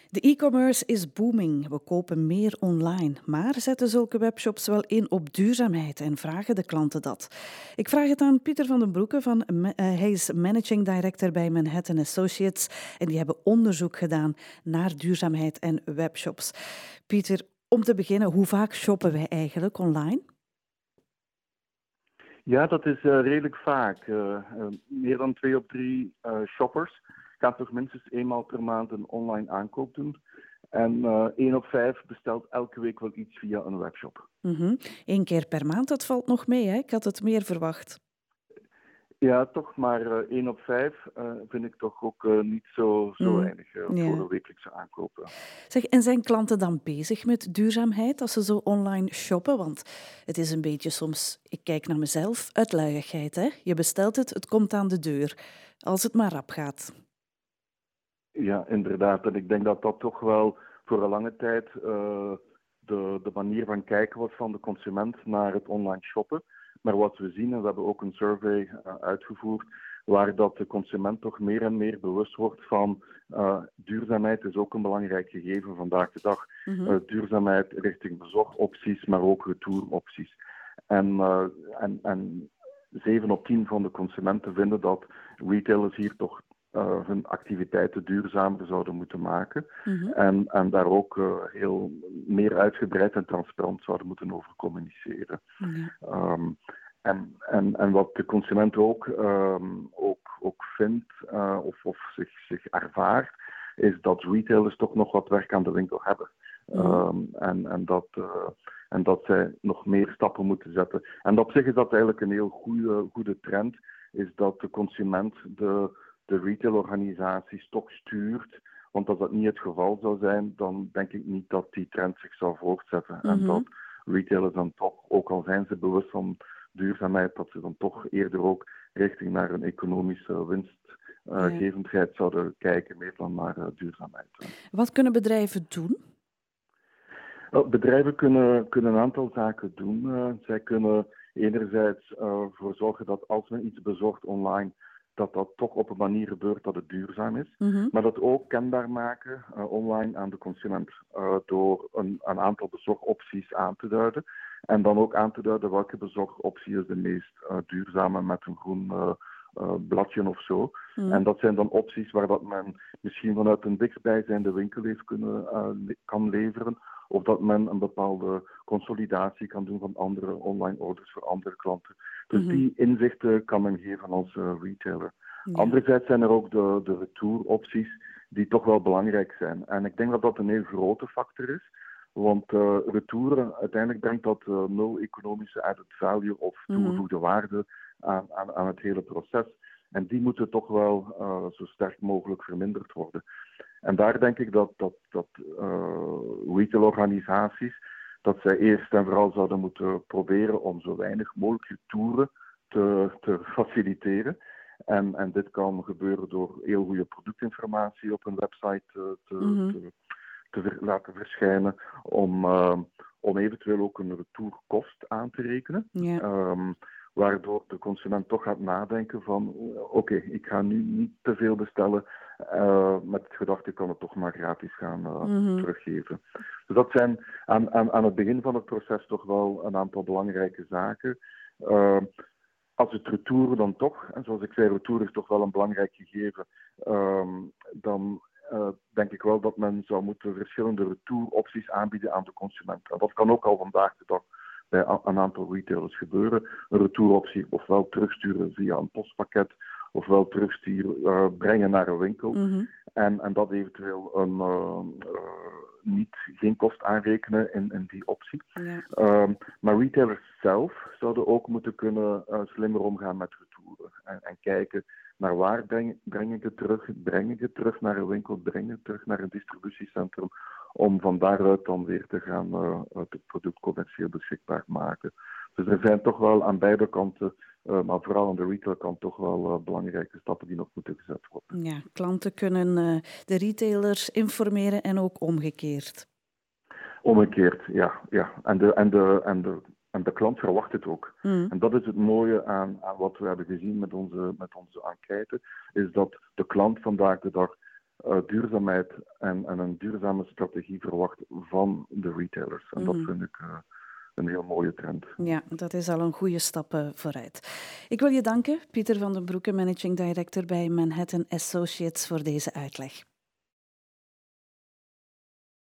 De e-commerce is booming. We kopen meer online. Maar zetten zulke webshops wel in op duurzaamheid en vragen de klanten dat? Ik vraag het aan Pieter van den Broeke. Hij is Managing Director bij Manhattan Associates. En die hebben onderzoek gedaan naar duurzaamheid en webshops. Pieter, om te beginnen, hoe vaak shoppen wij eigenlijk online? Ja, dat is redelijk vaak. Meer dan 2 op 3 shoppers gaan toch minstens eenmaal per maand een online aankoop doen. En 1 op 5 bestelt elke week wel iets via een webshop. 1 keer per maand, dat valt nog mee, hè? Ik had het meer verwacht. Ja, toch, maar 1 op 5 vind ik toch ook niet zo weinig voor Ja. een wekelijkse aankoop. Zeg, en zijn klanten dan bezig met duurzaamheid als ze zo online shoppen? Want het is een beetje soms, ik kijk naar mezelf, uitluiigheid, hè? Je bestelt het, het komt aan de deur. Als het maar rap gaat. Ja, inderdaad. En ik denk dat dat toch wel voor een lange tijd de manier van kijken was van de consument naar het online shoppen. Maar wat we zien, en we hebben ook een survey uitgevoerd, waar dat de consument toch meer en meer bewust wordt van duurzaamheid is ook een belangrijk gegeven vandaag de dag. Duurzaamheid richting bezorgopties, maar ook retouropties. En 7 op 10 van de consumenten vinden dat retailers hier toch hun activiteiten duurzamer zouden moeten maken. En daar ook heel meer uitgebreid en transparant zouden moeten over communiceren. En wat de consument ook vindt of zich ervaart, is dat retailers toch nog wat werk aan de winkel hebben. En dat zij nog meer stappen moeten zetten. En op zich is dat eigenlijk een heel goede trend, is dat de consument de retailorganisaties toch stuurt. Want als dat niet het geval zou zijn, dan denk ik niet dat die trend zich zou voortzetten. En dat retailers dan toch, ook al zijn ze bewust van duurzaamheid, dat ze dan toch eerder ook richting naar een economische winstgevendheid zouden kijken, meer dan naar duurzaamheid. Wat kunnen bedrijven doen? Bedrijven kunnen een aantal zaken doen. Zij kunnen enerzijds ervoor zorgen dat als men iets bezorgt online, dat toch op een manier gebeurt dat het duurzaam is. Maar dat ook kenbaar maken online aan de consument door een aantal bezorgopties aan te duiden. En dan ook aan te duiden welke bezorgoptie is de meest duurzame met een groen bladje of zo. En dat zijn dan opties waar dat men misschien vanuit een dichtstbijzijnde winkel kan leveren. Of dat men een bepaalde consolidatie kan doen van andere online orders voor andere klanten. Dus die inzichten kan men geven als retailer. Ja. Anderzijds zijn er ook de retouropties die toch wel belangrijk zijn. En ik denk dat dat een heel grote factor is. Want retouren, uiteindelijk brengt dat 0 economische added value of toegevoegde waarde aan het hele proces. En die moeten toch wel zo sterk mogelijk verminderd worden. En daar denk ik dat retailorganisaties, dat zij eerst en vooral zouden moeten proberen om zo weinig mogelijk retouren te faciliteren. En dit kan gebeuren door heel goede productinformatie op een website te laten verschijnen, om eventueel ook een retourkost aan te rekenen. Ja. Waardoor de consument toch gaat nadenken van oké, ik ga nu niet te veel bestellen met het gedachte ik kan het toch maar gratis gaan teruggeven. Dus dat zijn aan het begin van het proces toch wel een aantal belangrijke zaken. Als het retour dan toch, en zoals ik zei, retour is toch wel een belangrijk gegeven, dan denk ik wel dat men zou moeten verschillende retouropties aanbieden aan de consument. En dat kan ook al vandaag de dag bij een aantal retailers gebeuren. Een retouroptie ofwel terugsturen via een postpakket, ofwel terugsturen, brengen naar een winkel. En dat eventueel geen kost aanrekenen in die optie. Ja. Maar retailers zelf zouden ook moeten kunnen slimmer omgaan met retouren. En kijken naar waar breng ik het terug? Breng ik het terug naar een winkel? Breng ik het terug naar een distributiecentrum? Om van daaruit dan weer te gaan het product commercieel beschikbaar maken. Dus er zijn toch wel aan beide kanten, maar vooral aan de retailkant, toch wel belangrijke stappen die nog moeten gezet worden. Ja, klanten kunnen de retailers informeren en ook omgekeerd. Omgekeerd, ja. En de klant verwacht het ook. En dat is het mooie aan wat we hebben gezien met onze enquête, is dat de klant vandaag de dag duurzaamheid en een duurzame strategie verwacht van de retailers. En dat vind ik een heel mooie trend. Ja, dat is al een goede stap vooruit. Ik wil je danken, Pieter van den Broeke, Managing Director bij Manhattan Associates, voor deze uitleg.